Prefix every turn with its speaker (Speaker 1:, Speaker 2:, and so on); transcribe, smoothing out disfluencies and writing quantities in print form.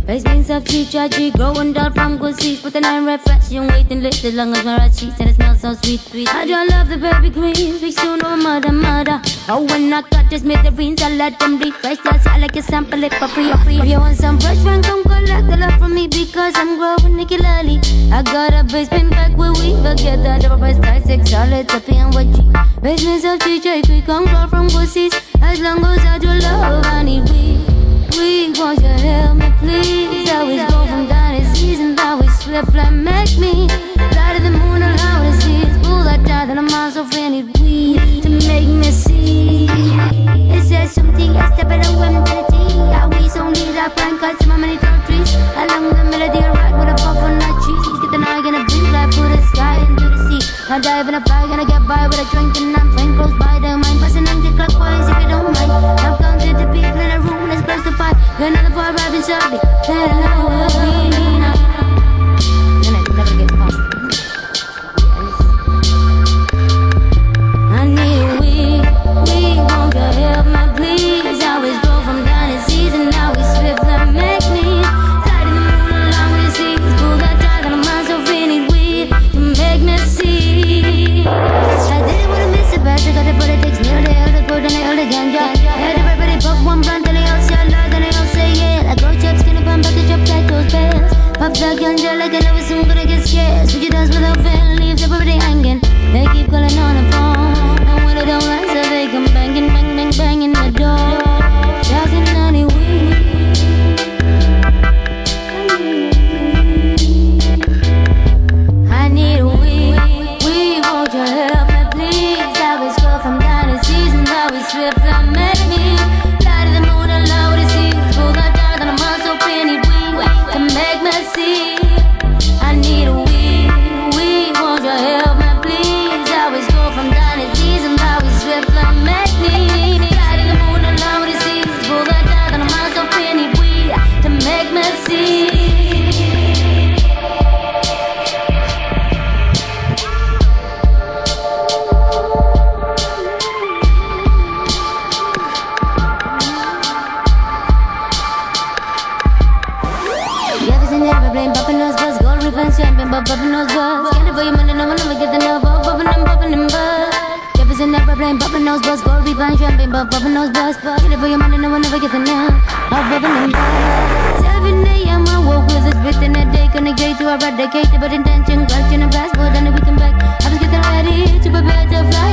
Speaker 1: Face means of GG, growing down from good seeds. Put the 9 reflection, waiting list as long as my rat cheeks. And it smells so sweet, sweet. I don't love the baby queen, speak soon over mother. Oh, when I got this smithereens, I let them be fresh. That's I like a sample it for free. If you want some fresh one, come collect the love from me because I'm growing regularly. I got a basement back where we forget that double price tag 6 solids up in what G. Basements of GJ, we come grow from good seeds. As long as I do love, I need we want your help me please. Always go from dynasties and always slip like make me fly to the moon allow the seas. Pull that down that I'm also feeling weed to make me see. It says something I step it away mentality. I always only that prank cuts my many third trees. Along the melody I ride with a puff on that cheese. Get the night gonna breathe like through the sky into the sea. I dive in a fire gonna get by with a drink and I'm playing close by the mind. Passing anti-clockwise if you don't mind. I've counted the people in a room that's close to five. You're another far arriving shortly. Then I never get past it. I need we want your help, my please. Always go from dynasties and now we slip that make me tied in the moon along with seas. Pull that tide that I'm on so feeling weird to make me see. I didn't wanna miss it, but I got the politics near the hell, the good and the hell again. Everybody puff one blunt and they all say love and they all say yeah. Like go chop skin up and back to chop like those bears. Pop that ganja like I never soon gonna get scared. Switch your dance without fail, leaves everybody hanging. They keep calling on the phone, and when they don't answer they come banging, bang, bang, banging the door. Shouting honey I need we want your help me please. Always go from dynasties and always slip that make me fly to the moon and low to see. Pull that down that I'm also penny to make me see. I need we want your help me please. Always go from dynasties and always slip that make me fly to the moon and low to see. Pull that down that I'm also penny to make me see. Poppin' those buzz, gold ribbon, champagne, but poppin' those buzz. Candy for your money, no one ever get the nerve of poppin' them buzz. Jefferson never playing, poppin' those buzz, gold ribbon, champagne, but poppin' those buzz. Candy for your money, no one ever get the nerve of poppin' them buzz. 7 a.m. I woke with this breath in a day, connected to a eradicate, but intention, clutching a passport, and a weekend back. I was getting ready to prepare to fly.